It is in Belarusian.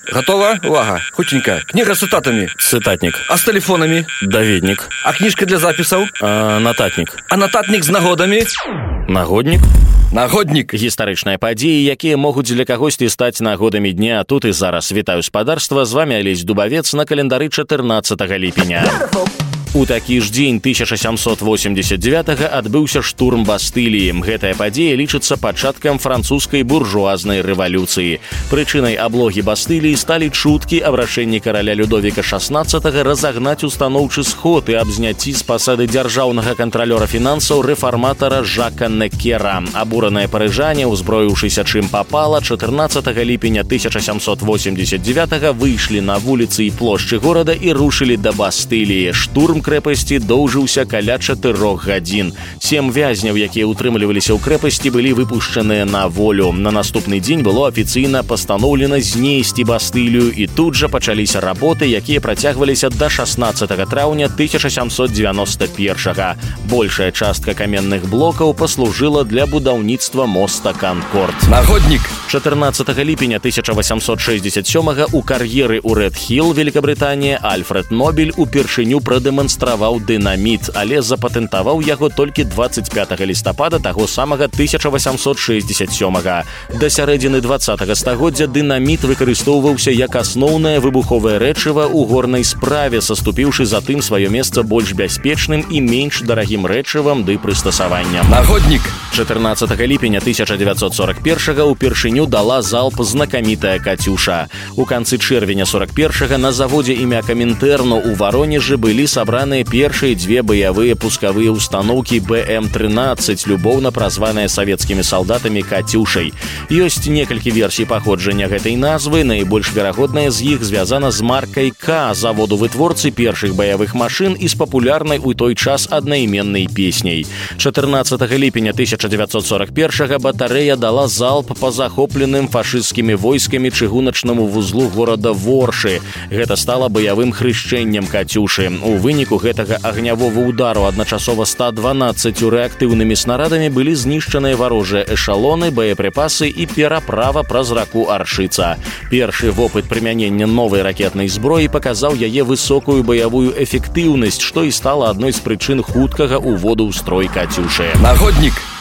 Готова? Увага. Хутенька. Книга с цитатами. Цытатнік. А с телефонами? Даведнік. А книжка для записаў? Нататнік. А нататник с нагодами? Нагоднік. Нагодник. Гістарычныя падзеі, якія могуць для кагосьці стаць нагодамі дня. Тут і зараз. Вітаю спадарства. З вами Алесь Дубавец на календары 14 ліпеня. У такі ж дзень 1789-го адбыўся штурм Бастыліі. Гэтая падзея лічыцца пачаткам французскай буржуазнай рэвалюцыі. Прычынай аблогі Бастыліі сталі чуткі аб рашэнні караля Людовіка XVI разагнаць устаноўчы сход і аб зняцці з пасады дзяржаўнага кантралёра фінансаў рэфарматара Жака Некера. Абураныя парыжане, узброіўшыся чым папала, 14 ліпеня 1789-го выйшлі на вуліцы і плошчы горада і рушылі да Бастыліі. Штурм крэпасці доўжыўся каля 4 гадзін. 7 вязняў, якія ўтрымліваліся ў крэпасці, былі выпушчаныя на волю. На наступны дзень было афіцыйна пастаноўлена знесці Бастылію, і тут жа пачаліся работы, якія працягваліся да 16 траўня 1791-го. Большая частка каменных блокаў паслужыла для будаўніцтва моста Канкорд. Нагодник. 14 ліпеня 1867-го у кар'еры ў Рэд-Хілл, Великабрытанія, Альфред Нобель упершыню прадэманстраваў дынаміт, але запатэнтаваў яго толькі 25 лістапада таго самага 1867-го. Да сярэдзіны 20-го стагоддзя дынаміт выкарыстоўваўся як асноўнае выбуховае рэчыва ў горнай справе, саступіўшы затым сваё месца больш бяспечным і менш дарагім рэчывам ды прыстасаванням. Нагодник. 14 ліпеня 1941-го упершыню дала залп знакамітая «Катюша». У канцы чэрвеня 41-го на заводзе імя Камінтэрну ў Варонежы былі сабраныя першыя дзве баявыя пускавыя установкі БМ-13, любоўна празваныя савецкімі салдатамі «Катюшай». Ёсць некалькі версій паходжання гэтай назвы, найбольш верагодная з іх звязана з маркай «К», заводу вытворцы першых баявых машын і з папулярнай у той час аднайменнай песняй. 14 ліпеня 1941-го батарэя дала залп па захопленым фашысцкімі войскамі чыгуначнаму вузлу горада Воршы. Гэта стала баявым хрышчэннем «Катюшы». У выніку гэтага агнявога удару адначасова 112 рэактыўнымі снарадамі былі знішчаныя варожыя эшалоны, боепрыпасы і пераправа праз раку Аршыца. Першы вопыт прымянення новай ракетнай зброі паказаў яе высокую баявую эфектыўнасць, што і стала адной з прычын хуткага ўводу ў строй «Катюшы». Нагодник.